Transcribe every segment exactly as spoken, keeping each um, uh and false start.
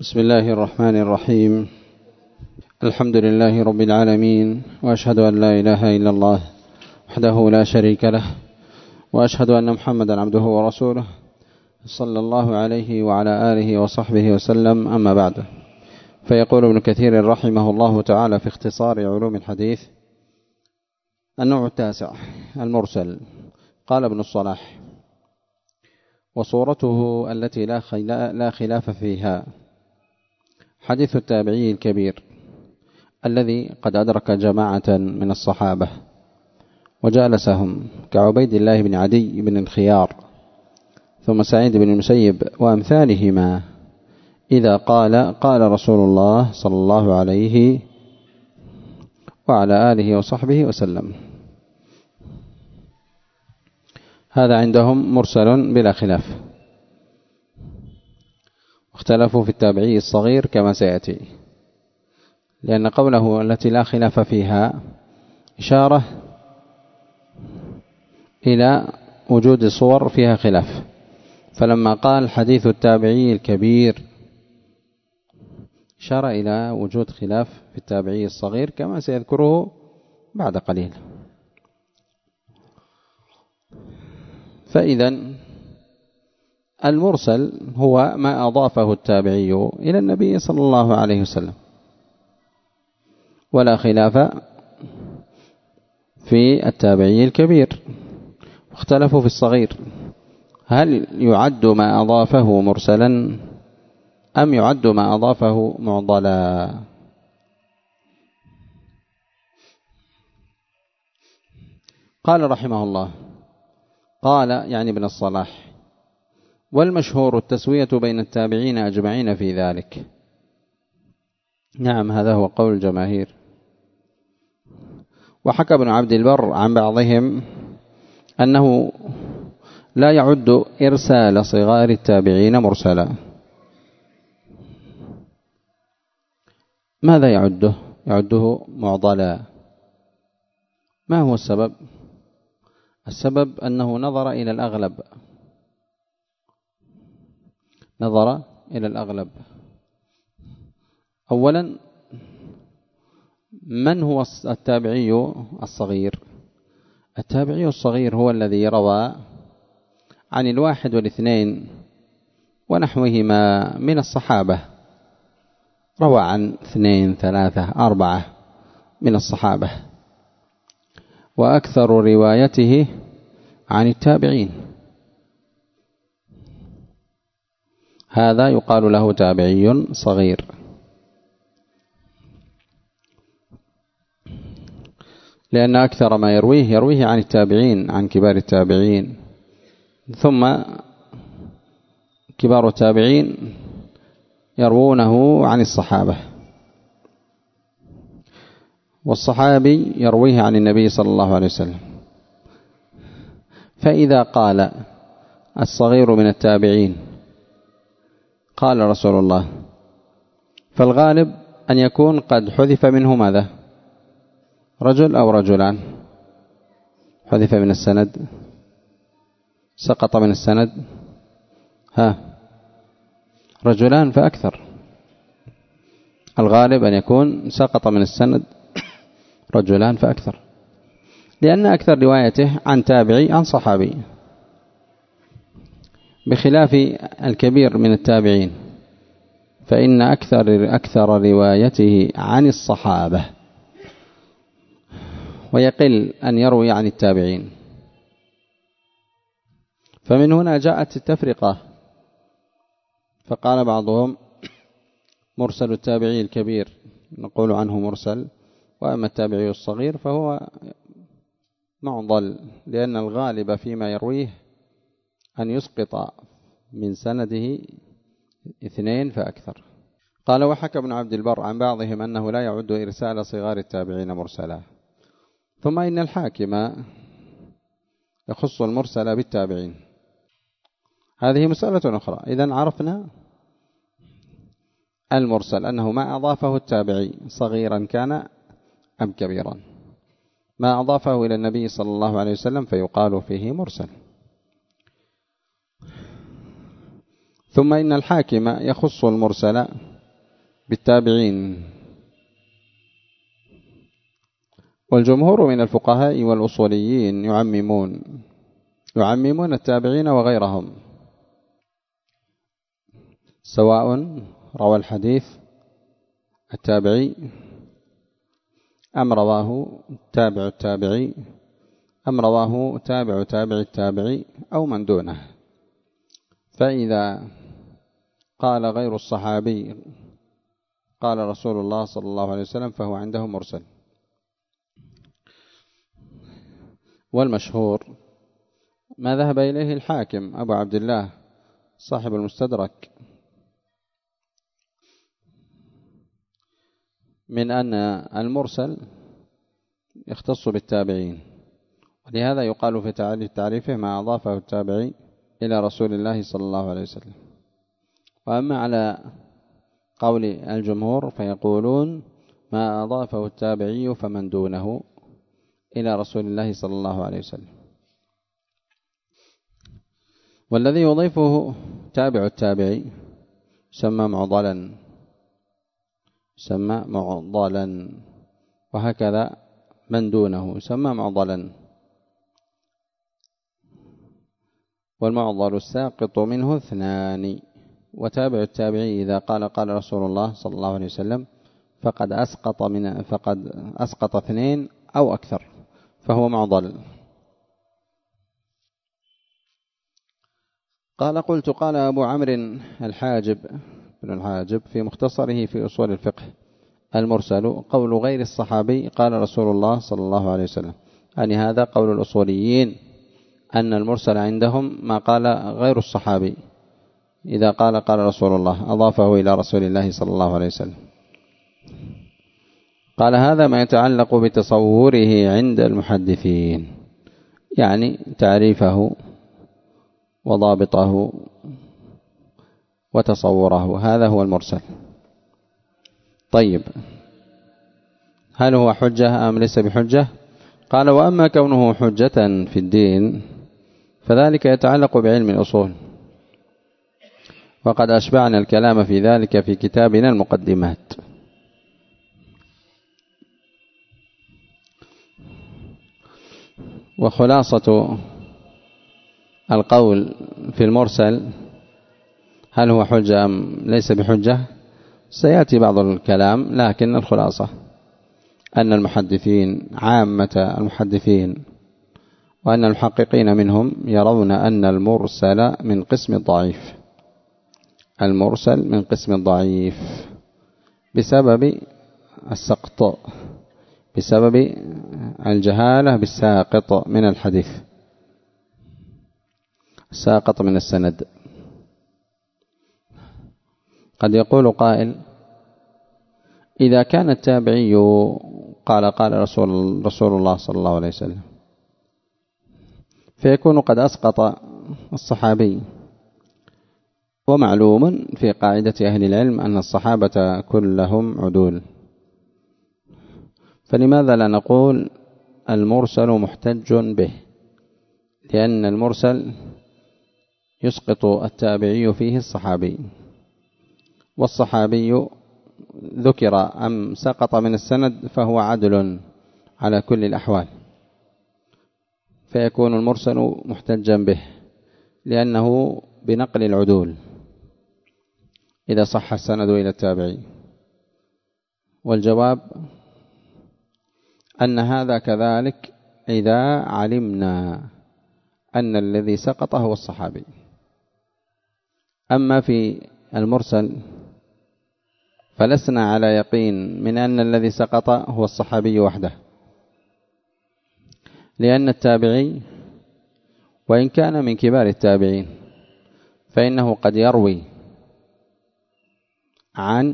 بسم الله الرحمن الرحيم. الحمد لله رب العالمين، وأشهد أن لا إله إلا الله وحده لا شريك له، وأشهد أن محمدا عبده ورسوله صلى الله عليه وعلى آله وصحبه وسلم. أما بعد، فيقول ابن كثير رحمه الله تعالى في اختصار علوم الحديث: النوع التاسع المرسل. قال ابن الصلاح: وصورته التي لا خلاف فيها حديث التابعي الكبير الذي قد أدرك جماعة من الصحابة وجالسهم كعبيد الله بن عدي بن الخيار ثم سعيد بن المسيب وأمثالهما، إذا قال قال رسول الله صلى الله عليه وعلى آله وصحبه وسلم، هذا عندهم مرسل بلا خلاف. اختلفوا في التابعي الصغير كما سيأتي، لأن قوله التي لا خلاف فيها إشارة إلى وجود صور فيها خلاف، فلما قال حديث التابعي الكبير إشارة إلى وجود خلاف في التابعي الصغير كما سيذكره بعد قليل. فإذا المرسل هو ما أضافه التابعي إلى النبي صلى الله عليه وسلم، ولا خلاف في التابعي الكبير. اختلفوا في الصغير، هل يعد ما أضافه مرسلا أم يعد ما أضافه معضلا؟ قال رحمه الله، قال يعني ابن الصلاح: والمشهور التسوية بين التابعين أجمعين في ذلك. نعم، هذا هو قول الجماهير. وحكى ابن عبد البر عن بعضهم أنه لا يعد إرسال صغار التابعين مرسلا. ماذا يعده؟ يعده معضلا. ما هو السبب؟ السبب أنه نظر إلى الأغلب، نظر إلى الأغلب. أولا، من هو التابعي الصغير؟ التابعي الصغير هو الذي روى عن الواحد والاثنين ونحوهما من الصحابة، روى عن اثنين ثلاثة أربعة من الصحابة، وأكثر روايته عن التابعين، هذا يقال له تابعي صغير. لأن أكثر ما يرويه يرويه عن التابعين، عن كبار التابعين، ثم كبار التابعين يروونه عن الصحابة، والصحابي يرويه عن النبي صلى الله عليه وسلم. فإذا قال الصغير من التابعين قال رسول الله، فالغالب أن يكون قد حذف منه ماذا؟ رجل أو رجلان. حذف من السند، سقط من السند، ها رجلان فأكثر. الغالب أن يكون سقط من السند رجلان فأكثر، لأن أكثر روايته عن تابعي عن صحابي، بخلاف الكبير من التابعين فإن أكثر أكثر روايته عن الصحابة، ويقل أن يروي عن التابعين. فمن هنا جاءت التفرقة، فقال بعضهم مرسل التابعي الكبير نقول عنه مرسل، وأما التابعي الصغير فهو معضل، لأن الغالب فيما يرويه أن يسقط من سنده اثنين فأكثر. قال: وحكى ابن عبد البر عن بعضهم أنه لا يعد إرسال صغار التابعين مرسلا. ثم إن الحاكم يخص المرسل بالتابعين. هذه مسألة أخرى. إذن عرفنا المرسل أنه ما أضافه التابعي صغيرا كان أم كبيرا، ما أضافه إلى النبي صلى الله عليه وسلم فيقال فيه مرسل. ثم إن الحاكم يخص المرسل بالتابعين. والجمهور من الفقهاء والأصوليين يعممون يعممون التابعين وغيرهم، سواء روى الحديث التابعي أم رواه تابع التابعي أم رواه تابع تابع التابعي أو من دونه. فإذا قال غير الصحابي قال رسول الله صلى الله عليه وسلم فهو عنده مرسل. والمشهور ما ذهب إليه الحاكم أبو عبد الله صاحب المستدرك من أن المرسل يختص بالتابعين، ولهذا يقال في تعريفه ما أضافه التابعي إلى رسول الله صلى الله عليه وسلم. وأما على قول الجمهور فيقولون ما أضافه التابعي فمن دونه إلى رسول الله صلى الله عليه وسلم. والذي يضيفه تابع التابعي سمى معضلا سمى معضلا وهكذا من دونه سمى معضلا. والمعضل الساقط منه اثنان، وتابع التابعي إذا قال قال رسول الله صلى الله عليه وسلم فقد أسقط من فقد أسقط اثنين أو أكثر فهو معضل. قال قلت قال أبو عمرو الحاجب بن الحاجب في مختصره في أصول الفقه المرسل قول غير الصحابي قال رسول الله صلى الله عليه وسلم، يعني هذا قول الأصوليين أن المرسل عندهم ما قال غير الصحابي إذا قال قال رسول الله أضافه إلى رسول الله صلى الله عليه وسلم. قال هذا ما يتعلق بتصوره عند المحدثين، يعني تعريفه وضابطه وتصوره، هذا هو المرسل. طيب هل هو حجة أم ليس بحجة؟ قال وأما كونه حجة في الدين فذلك يتعلق بعلم الأصول، وقد أشبعنا الكلام في ذلك في كتابنا المقدمات. وخلاصة القول في المرسل هل هو حجة أم ليس بحجة سيأتي بعض الكلام، لكن الخلاصة أن المحدثين عامة المحدثين وأن المحققين منهم يرون أن المرسل من قسم الضعيف المرسل من قسم الضعيف بسبب السقط، بسبب الجهالة بالساقط من الحديث، الساقط من السند. قد يقول قائل إذا كان التابعي قال قال رسول, رسول الله صلى الله عليه وسلم فيكون قد أسقط الصحابي، ومعلوم في قاعدة أهل العلم أن الصحابة كلهم عدول، فلماذا لا نقول المرسل محتج به؟ لأن المرسل يسقط التابعي فيه الصحابي، والصحابي ذكر أم سقط من السند فهو عدل على كل الأحوال، فيكون المرسل محتجا به لأنه بنقل العدول إذا صح السند إلى التابعي. والجواب أن هذا كذلك إذا علمنا أن الذي سقط هو الصحابي. أما في المرسل فلسنا على يقين من أن الذي سقط هو الصحابي وحده، لأن التابعي وإن كان من كبار التابعين فإنه قد يروي عن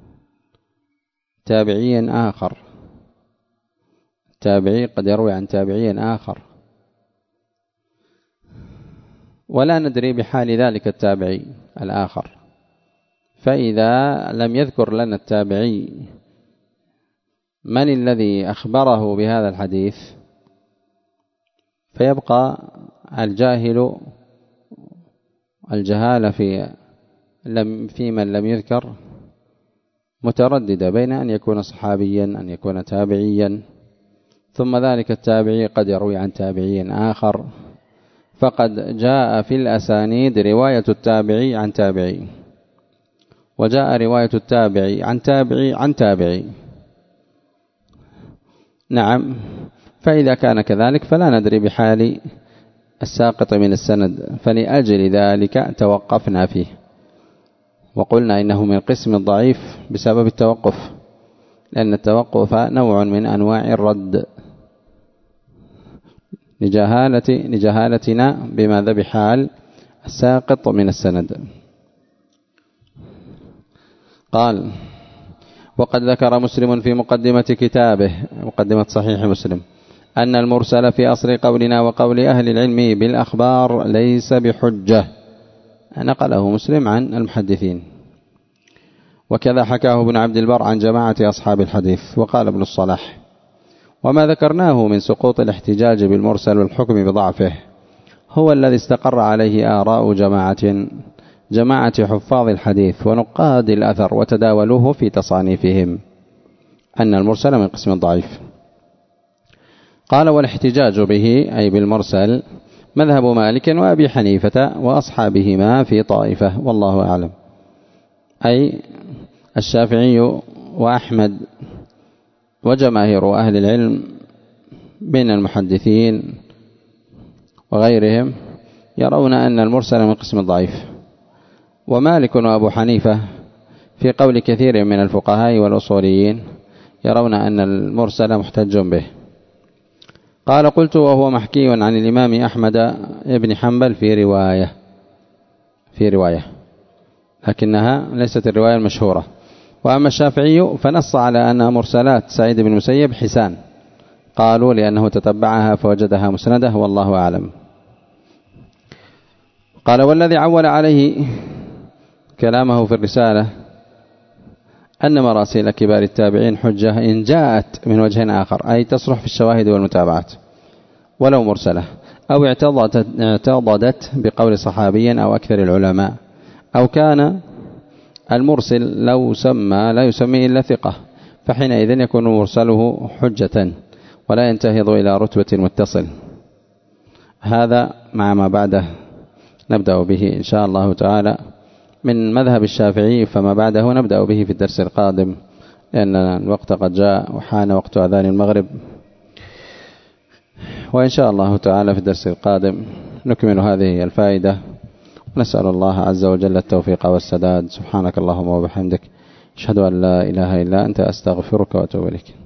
تابعي آخر، تابعي قد يروي عن تابعي آخر ولا ندري بحال ذلك التابعي الآخر، فإذا لم يذكر لنا التابعي من الذي أخبره بهذا الحديث فيبقى الجاهل الجهالة في لم في من لم يذكر مترددة بين أن يكون صحابيا أن يكون تابعيا، ثم ذلك التابعي قد يروي عن تابعي آخر، فقد جاء في الأسانيد رواية التابعي عن تابعي، وجاء رواية التابعي عن تابعي عن تابعي. نعم، فإذا كان كذلك فلا ندري بحال الساقط من السند، فلأجل ذلك توقفنا فيه وقلنا إنه من قسم الضعيف بسبب التوقف، لأن التوقف نوع من أنواع الرد لجهالة لجهالتنا بماذا بحال الساقط من السند. قال: وقد ذكر مسلم في مقدمة كتابه، مقدمة صحيح مسلم، أن المرسل في أصل قولنا وقول أهل العلم بالأخبار ليس بحجة، نقله مسلم عن المحدثين. وكذا حكاه ابن عبد البر عن جماعة أصحاب الحديث. وقال ابن الصلاح: وما ذكرناه من سقوط الاحتجاج بالمرسل والحكم بضعفه هو الذي استقر عليه آراء جماعة جماعة حفاظ الحديث ونقاد الأثر وتداولوه في تصانيفهم، أن المرسل من قسم الضعيف. قال: والاحتجاج به أي بالمرسل مذهب مالك وأبي حنيفة وأصحابهما في طائفة، والله أعلم، أي الشافعي وأحمد وجماهير أهل العلم بين المحدثين وغيرهم يرون أن المرسل من قسم الضعيف. ومالك وأبو حنيفة في قول كثير من الفقهاء والأصوليين يرون أن المرسل محتج به. قال: قلت: وهو محكي عن الإمام أحمد بن حنبل في رواية في رواية لكنها ليست الرواية المشهورة. وأما الشافعي فنص على أن مرسلات سعيد بن المسيب حسان، قالوا لأنه تتبعها فوجدها مسندة، والله أعلم. قال: والذي عول عليه كلامه في الرسالة أن مراسيل كبار التابعين حجة إن جاءت من وجه آخر، أي تصلح في الشواهد والمتابعات ولو مرسلة، أو اعتضدت, اعتضدت بقول صحابي أو أكثر العلماء، أو كان المرسل لو سمى لا يسمي إلا ثقة، فحينئذ يكون مرسله حجة ولا ينتهض إلى رتبة المتصل. هذا مع ما بعده نبدأ به إن شاء الله تعالى من مذهب الشافعي، فما بعده نبدأ به في الدرس القادم، لأن الوقت قد جاء وحان وقت أذان المغرب. وإن شاء الله تعالى في الدرس القادم نكمل هذه الفائدة، ونسأل الله عز وجل التوفيق والسداد. سبحانك اللهم وبحمدك، أشهد أن لا إله إلا أنت، أستغفرك وأتوب إليك.